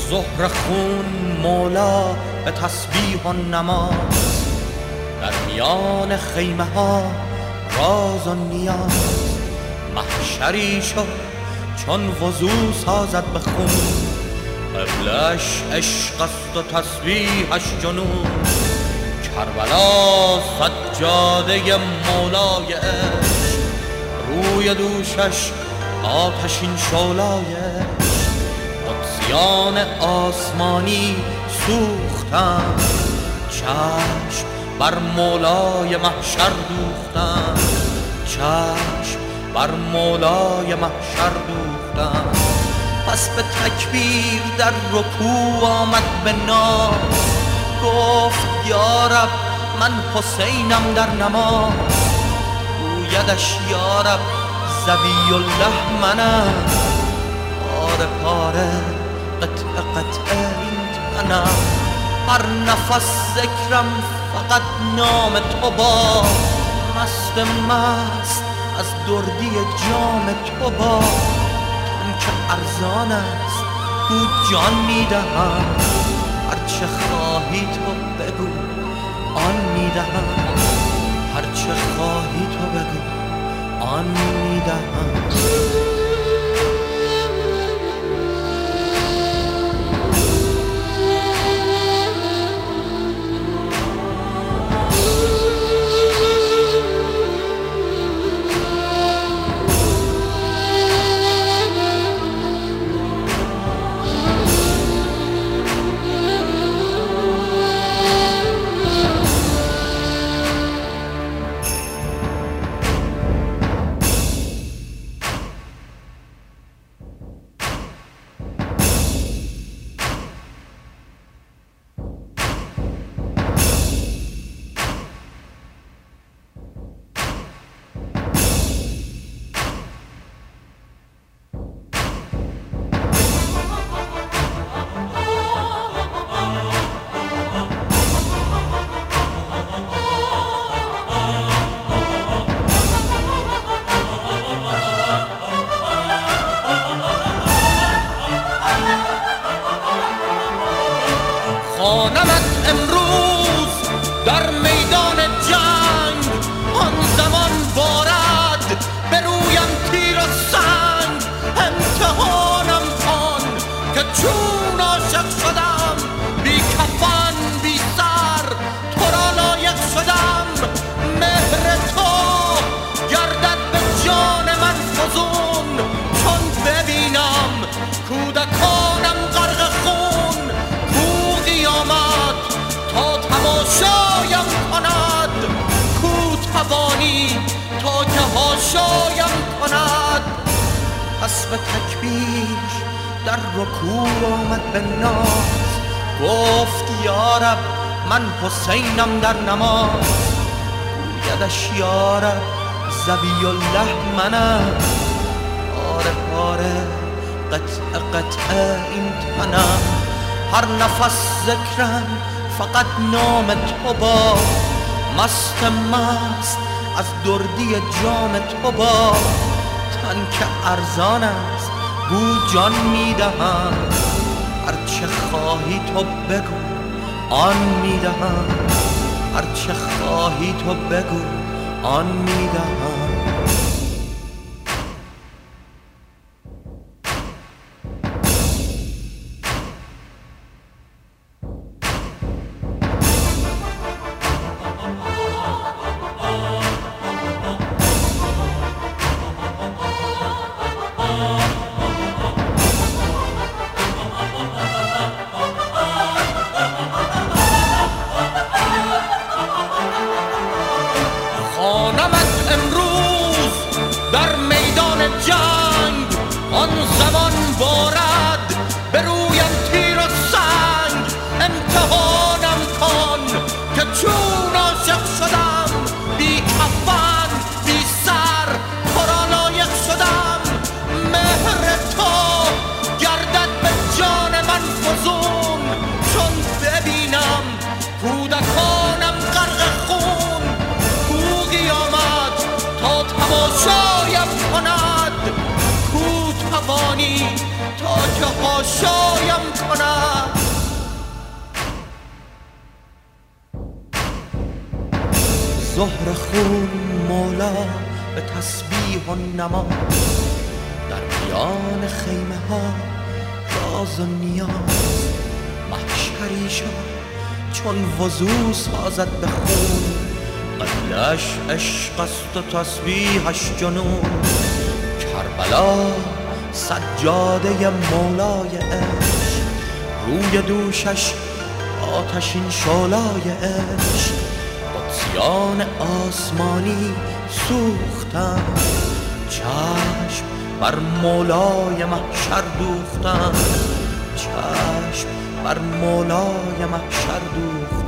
زهر خون مولا به تسبیح و نماز، در میان خیمه ها راز و نیاز. محشری شد چون وضو سازد به خون، قبلش عشق است و تسبیحش جنون. کربلا سجاده مولای عشق، روی دوشش آتشین شعلای عشق. قدسیان آسمانی سوختند، چشم بر مولای محشر دوختند، چشم بر مولای محشر دوختند. پس به تکبیر در رکوع آمد به ناز، گفت یا رب من حسینم در نماز. گویدش یا رب ذبی الله منم، پاره پاره قطعه قطعه این تنم. هر نفس ذکرم فقط نام تو با، مست مست از دردی جام تو با. تن که ارزان است او جان میدهم، هرچه خواهی تو بگو آن میدهم، هرچه خواهی تو بگو آن میدهم. خوانمت امروز در میدان جنگ، آن زمان بارد به رویم تیر و سنگ. امتحانم کن که چون عاشق شدم، بی کفن بی سر تو را لایق شدم. مهر تو گردد به جان من فزون، چون ببینم کودکانم غرق خون. آمد تا تماشایم کند، کو توانی تا که هاشایم کند. پس به تکبیر در رکوع آمد به ناز، گفت یا رب من حسینم در نماز. گویدش یا رب ذبی الله منم، پاره پاره قطعه قطعه این تنم. هر نفس ذکرم فقط نام تو با، مست مست از دردی جام تو با. تن که ارزان است گو جان میدهم، هرچه خواهی تو بگو آن میدهم، هرچه خواهی تو بگو آن میدهم. خوانمت امروز در میدان جنگ، آن زمان بارد به رویم تیر و سنگ. امتحانم کن که چون عاشق شدم، بی کفن بی سر تو را لایق شدم. مهر زهر خون مولا به تسبیح و نماز در میان خیمه ها راز و نیاز محشری شد چون وضو سازد به خون قبلش عشق است و تسبیحش جنون کربلا سجاده مولای عشق روی دوشش آتشین شعلای عشق قدسیان آسمانی سوختن چشم بر مولای محشر دوختن چشم بر مولای محشر دوختن